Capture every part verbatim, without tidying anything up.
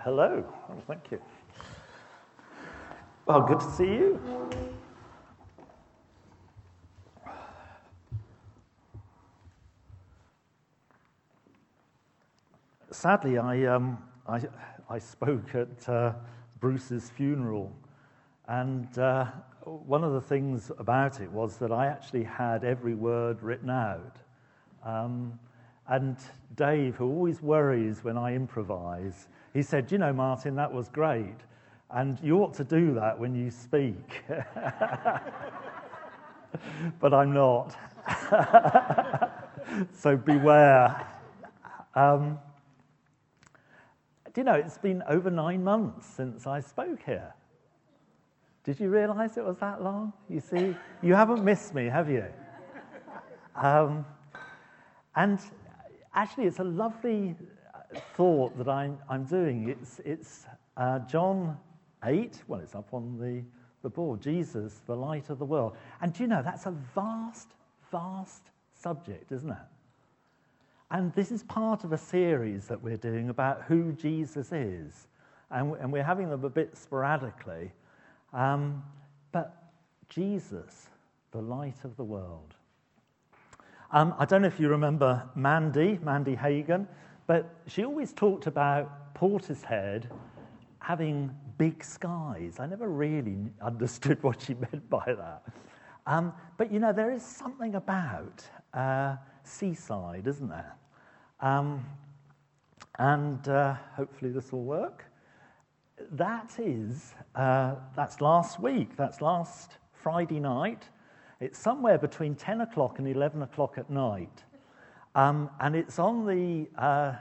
Hello. Oh, thank you. Well, good to see you. Sadly, I um, I, I spoke at uh, Bruce's funeral, and uh, one of the things about it was that I actually had every word written out. Um, and Dave, who always worries when I improvise, he said, "You know, Martin, that was great, and you ought to do that when you speak." But I'm not. So beware. Um, do you know, it's been over nine months since I spoke here. Did you realise it was that long? You see, you haven't missed me, have you? Um, and actually, it's a lovely thought that I'm, I'm doing. It's, it's uh, John eight. Well, it's up on the, the board. Jesus, the light of the world. And do you know, that's a vast, vast subject, isn't it? And this is part of a series that we're doing about who Jesus is. And, and we're having them a bit sporadically. Um, but Jesus, the light of the world. Um, I don't know if you remember Mandy, Mandy Hagen, but she always talked about Portishead having big skies. I never really understood what she meant by that. Um, but, you know, there is something about uh, seaside, isn't there? Um, and uh, hopefully this will work. That is, uh, that's last week. That's last Friday night. It's somewhere between ten o'clock and eleven o'clock at night. Um, and it's on the uh,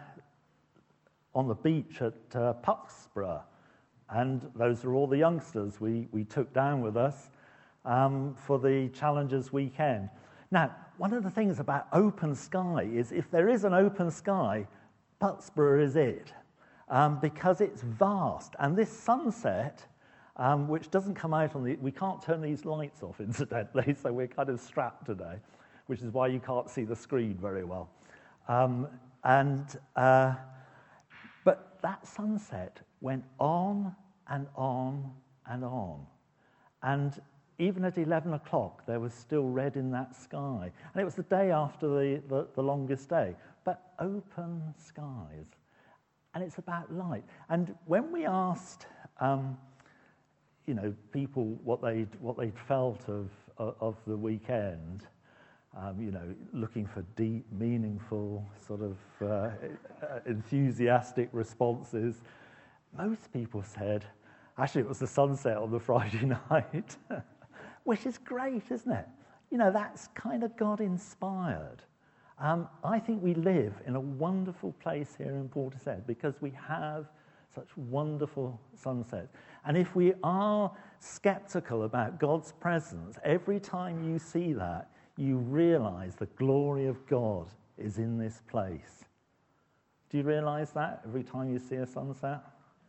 on the beach at uh, Puxborough. And those are all the youngsters we, we took down with us um, for the Challengers weekend. Now, one of the things about open sky is if there is an open sky, Puxborough is it, um, because it's vast. And this sunset, um, which doesn't come out on the... We can't turn these lights off, incidentally, so we're kind of strapped today, which is why you can't see the screen very well. Um, and uh, But that sunset went on and on and on. And even at eleven o'clock, there was still red in that sky. And it was the day after the, the, the longest day. But open skies. And it's about light. And when we asked, um, you know, people what they'd, what they'd felt of, of the weekend, um, you know, looking for deep, meaningful, sort of uh, enthusiastic responses, most people said, actually, it was the sunset on the Friday night. Which is great, isn't it? You know, that's kind of God-inspired. Um, I think we live in a wonderful place here in Portishead because we have such wonderful sunsets. And if we are skeptical about God's presence, every time you see that, you realize the glory of God is in this place. Do you realize that every time you see a sunset?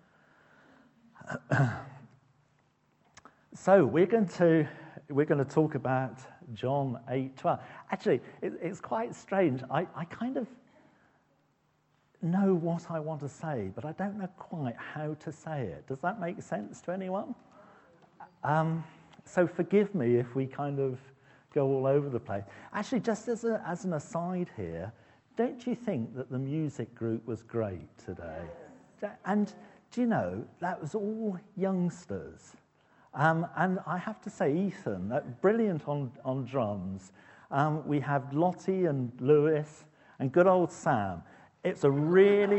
So we're going to we're going to talk about John eight twelve. Actually, it, it's quite strange. I, I kind of know what I want to say, but I don't know quite how to say it. Does that make sense to anyone? Um, so forgive me if we kind of go all over the place. Actually, just as a, as an aside here, don't you think that the music group was great today? And do you know, that was all youngsters. Um, and I have to say, Ethan, that brilliant on, on drums. Um, we have Lottie and Lewis and good old Sam. It's a really...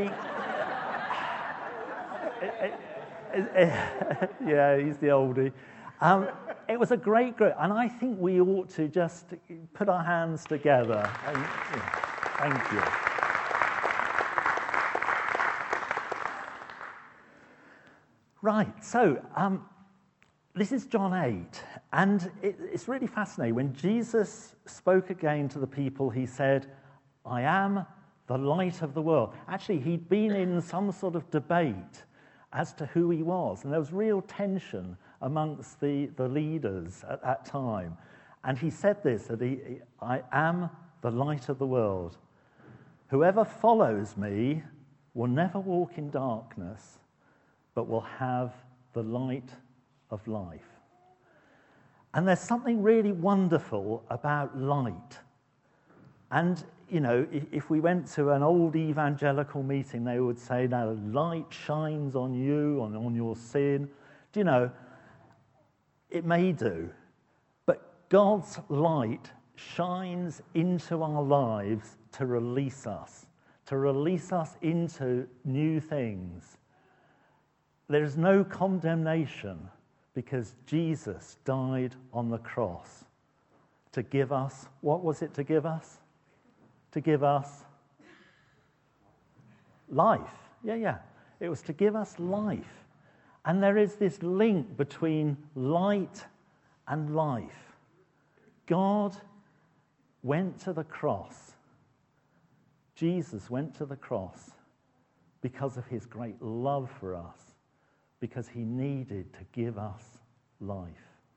it, it, it, it, yeah, he's the oldie. Um, it was a great group, and I think we ought to just put our hands together. And, yeah, thank you. Right, so... Um, This is John eight, and it, it's really fascinating. When Jesus spoke again to the people, he said, "I am the light of the world." Actually, he'd been in some sort of debate as to who he was, and there was real tension amongst the, the leaders at that time. And he said this, that he, "I am the light of the world. Whoever follows me will never walk in darkness, but will have the light of life. And there's something really wonderful about light. And, you know, if, if we went to an old evangelical meeting, they would say, now light shines on you, on, on your sin. Do you know, it may do, but God's light shines into our lives to release us, to release us into new things. There is no condemnation because Jesus died on the cross to give us, what was it to give us? To give us life. Yeah, yeah. It was to give us life. And there is this link between light and life. God went to the cross. Jesus went to the cross because of his great love for us, because he needed to give us life.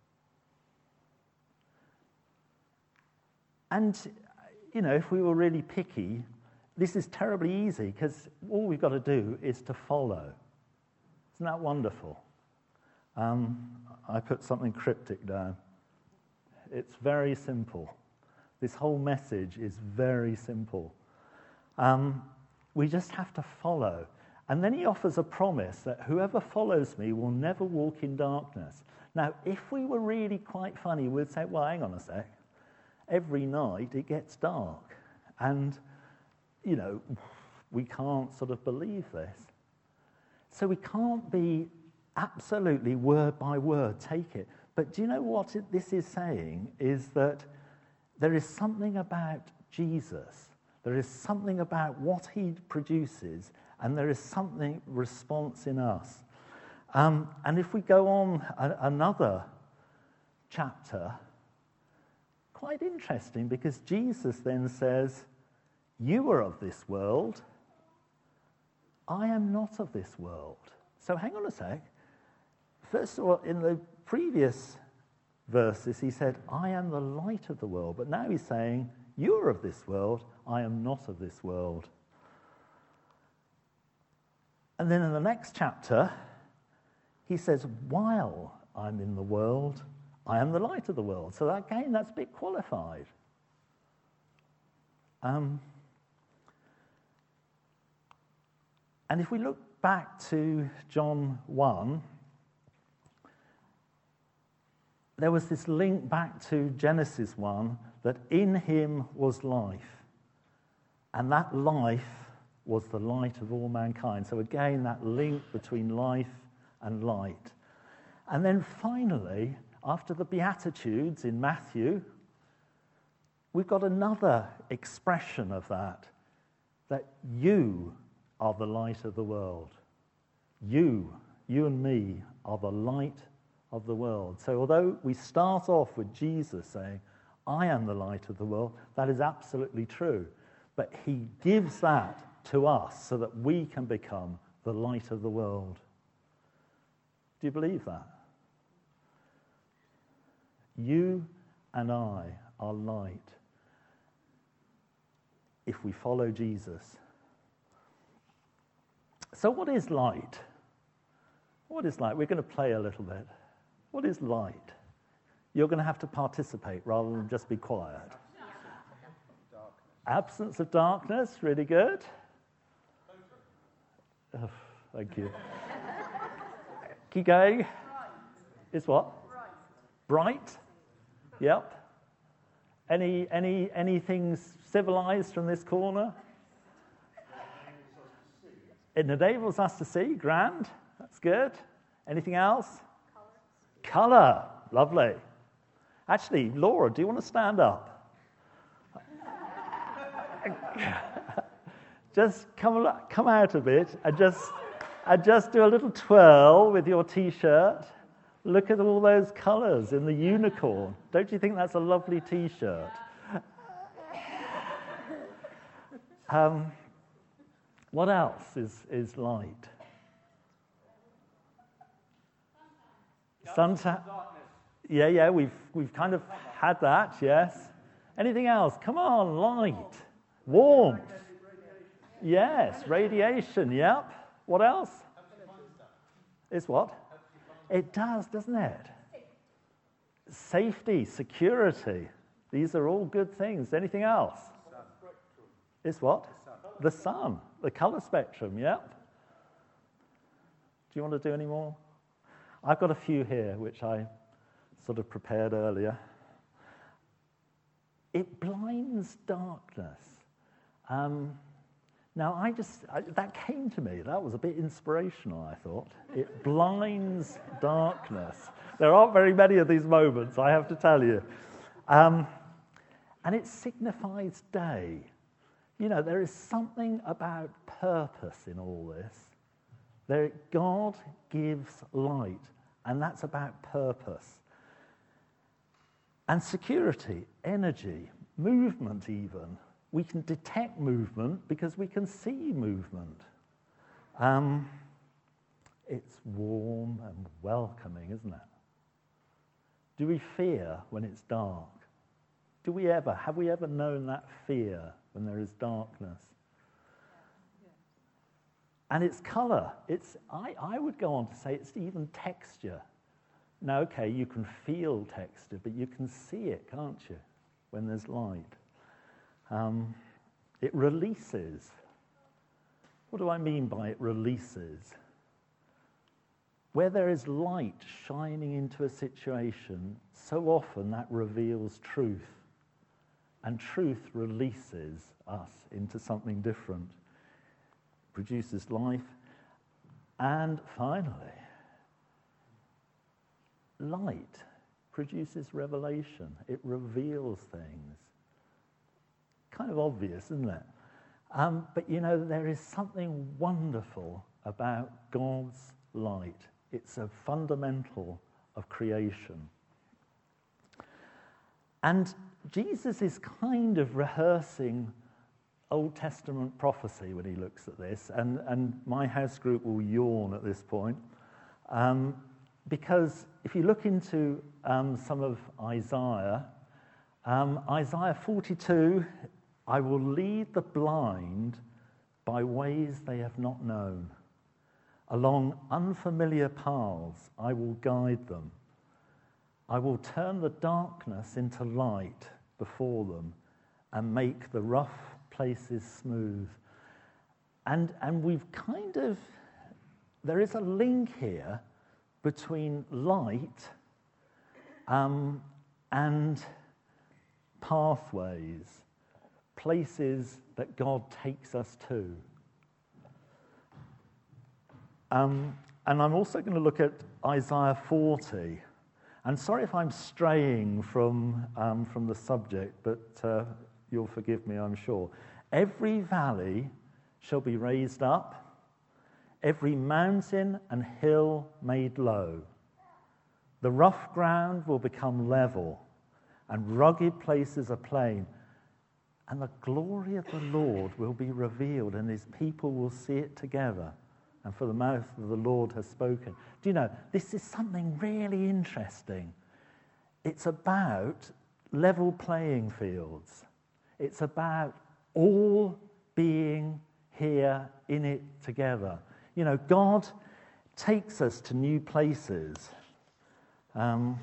And, you know, if we were really picky, this is terribly easy because all we've got to do is to follow. Isn't that wonderful? Um, I put something cryptic down. It's very simple. This whole message is very simple. Um, we just have to follow. And then he offers a promise that whoever follows me will never walk in darkness. Now, if we were really quite funny, we'd say, well, hang on a sec. Every night it gets dark. And, you know, we can't sort of believe this. So we can't be absolutely word by word, take it. But do you know what it, this is saying? Is that there is something about Jesus. There is something about what he produces, and there is something response in us. Um, and if we go on a, another chapter, quite interesting, because Jesus then says, you are of this world, I am not of this world. So hang on a sec. First of all, in the previous verses, he said, I am the light of the world. But now he's saying, you are of this world, I am not of this world. And then in the next chapter, he says, while I'm in the world, I am the light of the world. So that, again, that's a bit qualified. Um, and if we look back to John one, there was this link back to Genesis one, that in him was life, and that life was the light of all mankind. So again, that link between life and light. And then finally, after the Beatitudes in Matthew, we've got another expression of that, that you are the light of the world. You, you and me, are the light of the world. So although we start off with Jesus saying, I am the light of the world, that is absolutely true. But he gives that to us so that we can become the light of the world. Do you believe that? You and I are light if we follow Jesus. So what is light? What is light? We're going to play a little bit. What is light? You're going to have to participate rather than just be quiet. Absence of darkness, really good. Oh, thank you. Keep going. Is what? Bright. Yep. Any any anything civilized from this corner? It enables us to see. Grand. That's good. Anything else? Colour. Colour. Lovely. Actually, Laura, do you want to stand up? Just come come out a bit and just and just do a little twirl with your T-shirt. Look at all those colours in the unicorn. Don't you think that's a lovely T-shirt? Um, what else is, is light? Sunset. Yeah, yeah, we've we've kind of had that, yes. Anything else? Come on, light. Warmth. Yes, radiation, yep. What else? It's what? It does, doesn't it? Safety, security. These are all good things. Anything else? It's what? The sun, the colour spectrum, yep. Do you want to do any more? I've got a few here, which I sort of prepared earlier. It blinds darkness. Um, now, I just, I, that came to me. That was a bit inspirational, I thought. It blinds darkness. There aren't very many of these moments, I have to tell you. Um, and it signifies day. You know, there is something about purpose in all this. There, God gives light, and that's about purpose. And security, energy, movement even. We can detect movement because we can see movement. Um, it's warm and welcoming, isn't it? Do we fear when it's dark? Do we ever, have we ever known that fear when there is darkness? And it's colour. It's, I, I would go on to say it's even texture. Now, okay, you can feel texture, but you can see it, can't you, when there's light? Um, it releases. What do I mean by it releases? Where there is light shining into a situation, so often that reveals truth. And truth releases us into something different. Produces life. And finally, light produces revelation. It reveals things. Kind of obvious, isn't it? Um, but you know, there is something wonderful about God's light. It's a fundamental of creation. And Jesus is kind of rehearsing Old Testament prophecy when he looks at this, and, and my house group will yawn at this point, um, because if you look into um, some of Isaiah, um, Isaiah forty-two, I will lead the blind by ways they have not known. Along unfamiliar paths I will guide them. I will turn the darkness into light before them and make the rough places smooth. And, and we've kind of, there is a link here between light um, and pathways, places that God takes us to. Um, and I'm also going to look at Isaiah forty. And sorry if I'm straying from, um, from the subject, but uh, you'll forgive me, I'm sure. Every valley shall be raised up, every mountain and hill made low. The rough ground will become level, and rugged places a plain. And the glory of the Lord will be revealed, and his people will see it together. And for the mouth of the Lord has spoken. Do you know, this is something really interesting. It's about level playing fields. It's about all being here in it together. You know, God takes us to new places. Um,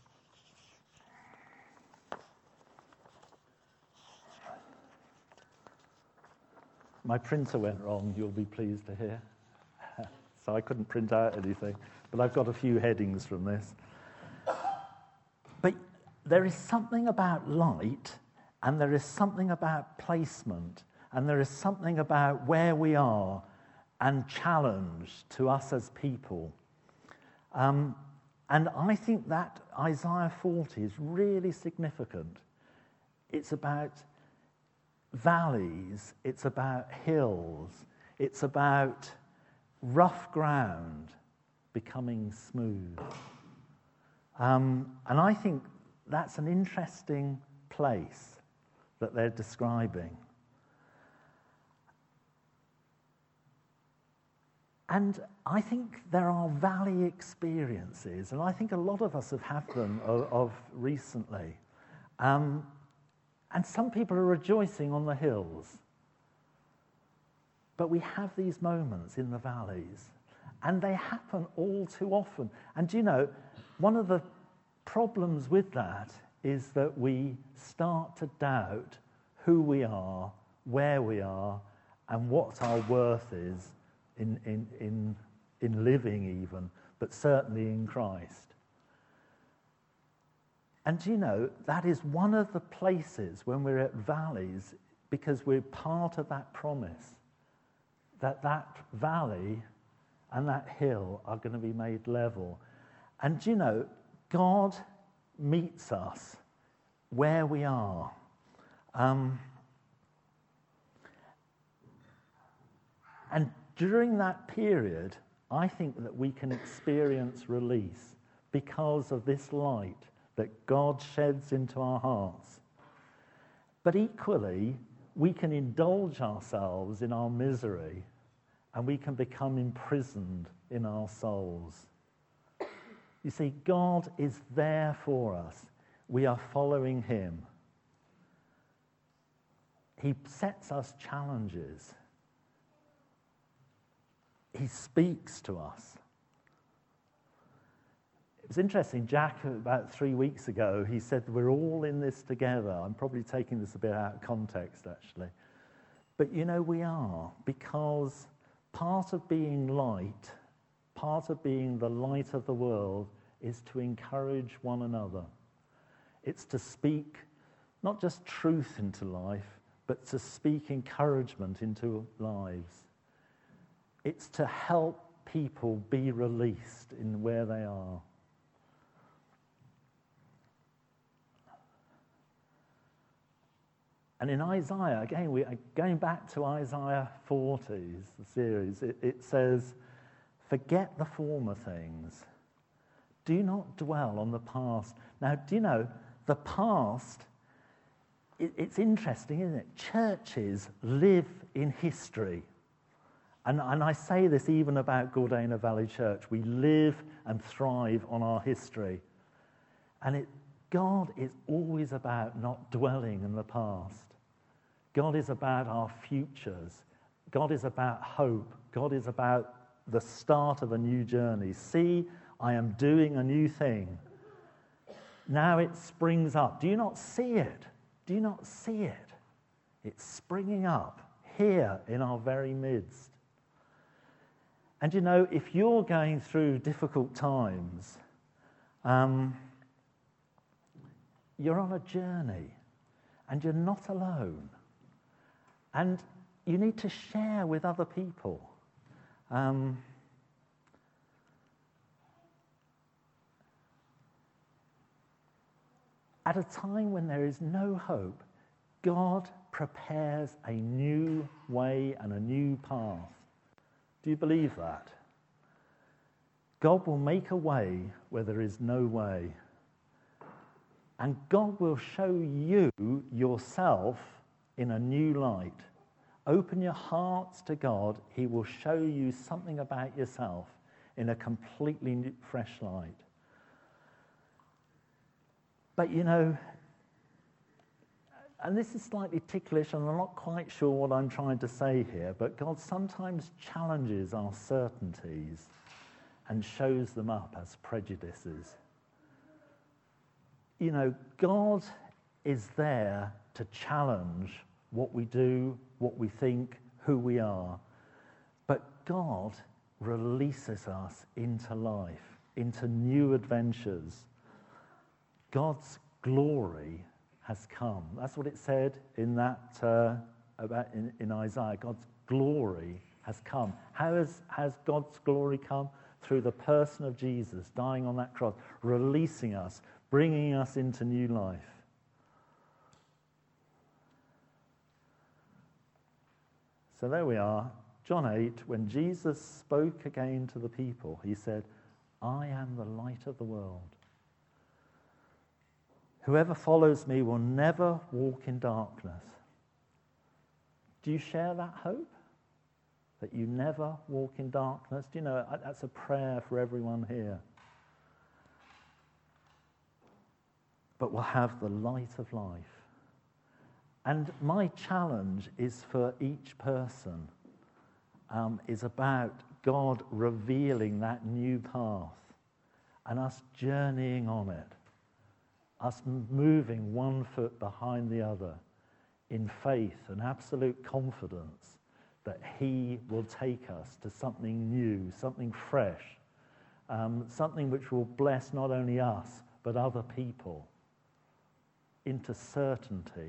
my printer went wrong, you'll be pleased to hear. So I couldn't print out anything, but I've got a few headings from this. But there is something about light, and there is something about placement, and there is something about where we are and challenge to us as people. Um, and I think that Isaiah forty is really significant. It's about valleys, it's about hills, it's about rough ground becoming smooth. Um, and I think that's an interesting place that they're describing. And I think there are valley experiences, and I think a lot of us have had them of, of recently. Um, and some people are rejoicing on the hills. But we have these moments in the valleys. And they happen all too often. And you know, one of the problems with that is that we start to doubt who we are, where we are, and what our worth is in, in, in, in living even, but certainly in Christ. And you know, that is one of the places when we're at valleys, because we're part of that promise, that that valley and that hill are going to be made level. And you know, God meets us where we are. Um, and during that period, I think that we can experience release because of this light that God sheds into our hearts. But equally, we can indulge ourselves in our misery and we can become imprisoned in our souls. You see, God is there for us. We are following him. He sets us challenges. He speaks to us. It was interesting, Jack, about three weeks ago, he said, we're all in this together. I'm probably taking this a bit out of context, actually. But you know, we are, because part of being light, part of being the light of the world, is to encourage one another. It's to speak not just truth into life, but to speak encouragement into lives. It's to help people be released in where they are. And in Isaiah, again, we are going back to Isaiah forty, the series, it, it says, forget the former things. Do not dwell on the past. Now, do you know, the past, it, it's interesting, isn't it? Churches live in history. And, and I say this even about Gordana Valley Church. We live and thrive on our history. And it, God is always about not dwelling in the past. God is about our futures. God is about hope. God is about the start of a new journey. See, I am doing a new thing. Now it springs up. Do you not see it? Do you not see it? It's springing up here in our very midst. And you know, if you're going through difficult times, um, you're on a journey and you're not alone. And you need to share with other people. Um, at a time when there is no hope, God prepares a new way and a new path. Do you believe that? God will make a way where there is no way. And God will show you yourself in a new light. Open your hearts to God. He will show you something about yourself in a completely new, fresh light. But you know, and this is slightly ticklish, and I'm not quite sure what I'm trying to say here, but God sometimes challenges our certainties and shows them up as prejudices. You know, God is there to challenge what we do, what we think, who we are. But God releases us into life, into new adventures. God's glory has come. That's what it said in that uh, about in, in Isaiah. God's glory has come. How has, has God's glory come? Through the person of Jesus dying on that cross, releasing us, bringing us into new life. So there we are, John eight, when Jesus spoke again to the people, he said, I am the light of the world. Whoever follows me will never walk in darkness. Do you share that hope? That you never walk in darkness? Do you know, that's a prayer for everyone here. But we'll have the light of life. And my challenge is for each person, um, is about God revealing that new path and us journeying on it, us moving one foot behind the other in faith and absolute confidence that he will take us to something new, something fresh, um, something which will bless not only us, but other people into certainty.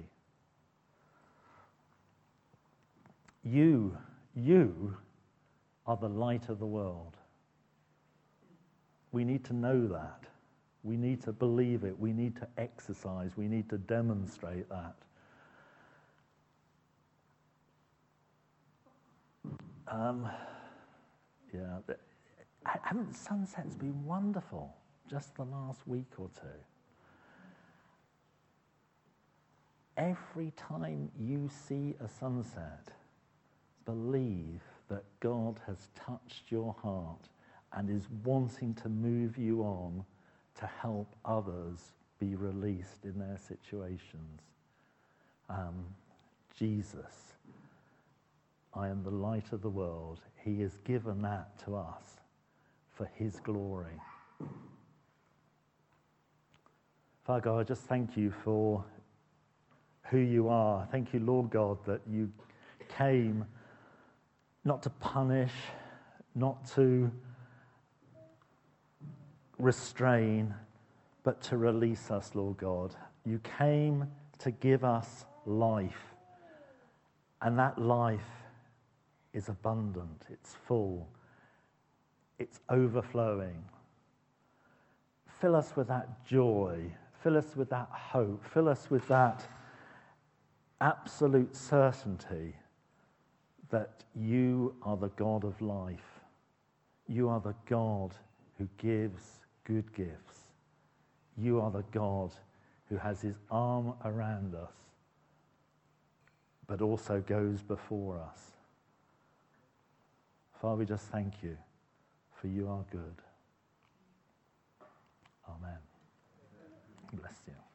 You, you are the light of the world. We need to know that. We need to believe it. We need to exercise. We need to demonstrate that. Um, yeah, haven't sunsets been wonderful just the last week or two? Every time you see a sunset, believe that God has touched your heart and is wanting to move you on to help others be released in their situations. Um, Jesus, I am the light of the world. He has given that to us for his glory. Father God, I just thank you for who you are. Thank you, Lord God, that you came not to punish, not to restrain, but to release us, Lord God. You came to give us life, and that life is abundant, it's full, it's overflowing. Fill us with that joy, fill us with that hope, fill us with that absolute certainty that you are the God of life. You are the God who gives good gifts. You are the God who has his arm around us, but also goes before us. Father, we just thank you, for you are good. Amen. Bless you.